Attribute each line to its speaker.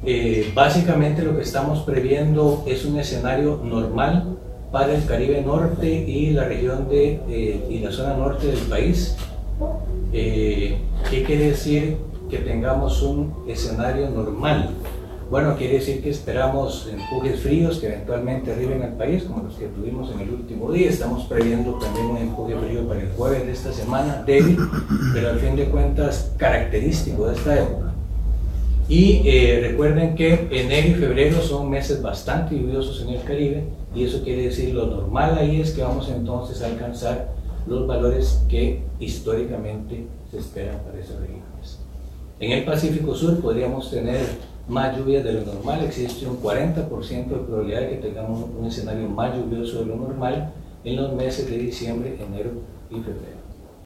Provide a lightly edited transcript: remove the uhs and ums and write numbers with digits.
Speaker 1: Básicamente lo que estamos previendo es un escenario normal para el Caribe Norte y la región y la zona norte del país. ¿Qué quiere decir que tengamos un escenario normal? Bueno, quiere decir que esperamos empujes fríos que eventualmente arriben al país, como los que tuvimos en el último día. Estamos previendo también un empuje frío para el jueves de esta semana, débil, pero al fin de cuentas característico de esta época. Y recuerden que enero y febrero son meses bastante lluviosos en el Caribe, y eso quiere decir lo normal ahí es que vamos entonces a alcanzar los valores que históricamente se esperan para esas regiones. En el Pacífico Sur podríamos tener más lluvias de lo normal. Existe un 40% de probabilidad de que tengamos un escenario más lluvioso de lo normal en los meses de diciembre, enero y febrero.